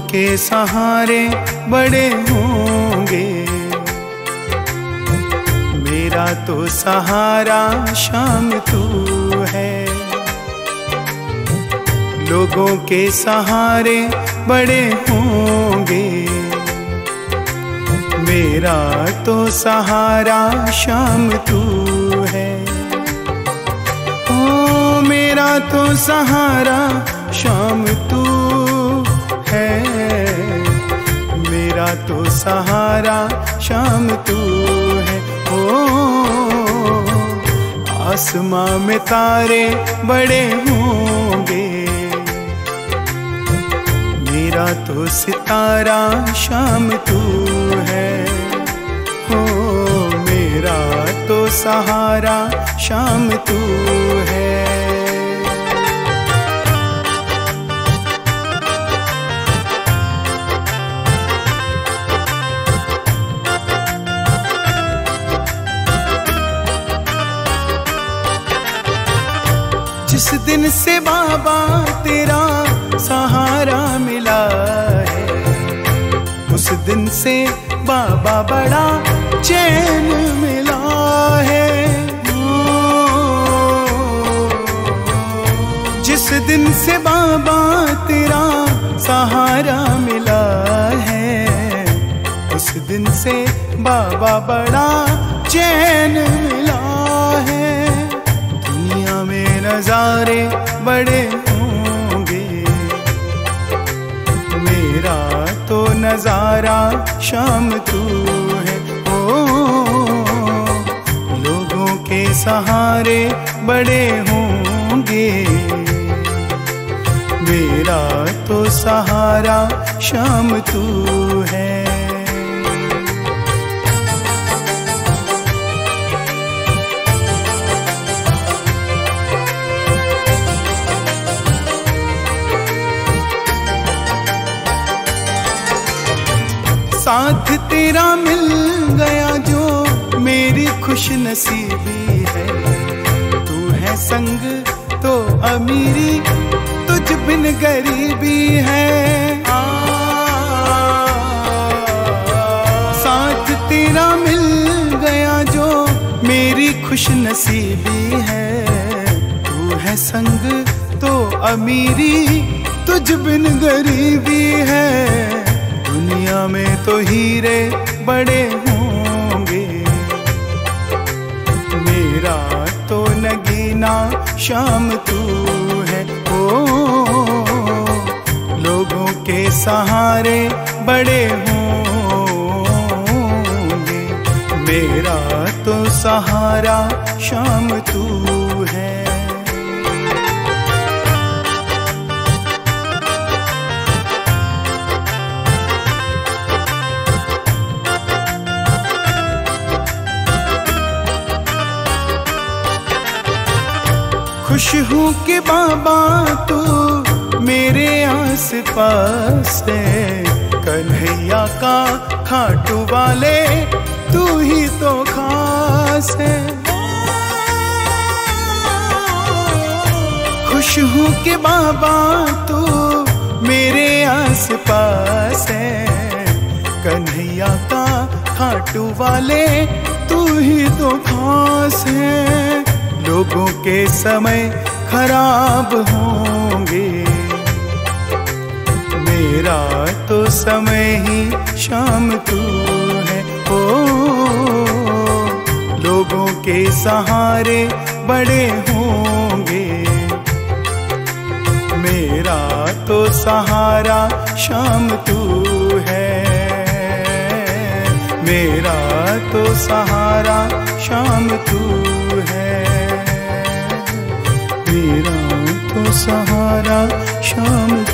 के सहारे बड़े होंगे। मेरा तो सहारा शाम तू है। लोगों के सहारे बड़े होंगे। मेरा तो सहारा शाम तू है। ओ मेरा तो सहारा शाम तू है। मेरा तो सहारा शाम तू है। ओ आसमां में तारे बड़े होंगे। मेरा तो सितारा शाम तू है। हो मेरा तो सहारा शाम तू है। जिस दिन से बाबा तेरा सहारा मिला है, उस दिन से बाबा बड़ा चैन मिला है। जिस दिन से बाबा तेरा सहारा मिला है, उस दिन से बाबा बड़ा चैन मिला है। दुनिया में नजारे बड़े होंगे। मेरा तो नजारा शाम तू है। ओ लोगों के सहारे बड़े होंगे। मेरा तो सहारा शाम तू है। साथ तेरा मिल गया जो मेरी खुश नसीबी है। तू है संग तो अमीरी, तुझ बिन गरीबी है। साथ तेरा मिल गया जो मेरी खुश नसीबी है। तू है संग तो अमीरी, तुझ बिन गरीबी है। दुनिया में तो हीरे बड़े होंगे। मेरा तो नगीना शाम तू है। ओ लोगों के सहारे बड़े होंगे। मेरा तो सहारा शाम तू है। खुश हूँ कि बाबा तू मेरे आस पास है। कन्हैया का खाटू वाले तू ही तो खास है। खुश हूँ कि बाबा तू मेरे आस पास है। कन्हैया का खाटू वाले तू ही तो खास है। लोगों के समय खराब होंगे। मेरा तो समय ही शाम तू है। ओ लोगों के सहारे बड़े होंगे। मेरा तो सहारा शाम तू है। मेरा तो सहारा शाम तू है। मेरा तो सहारा शाम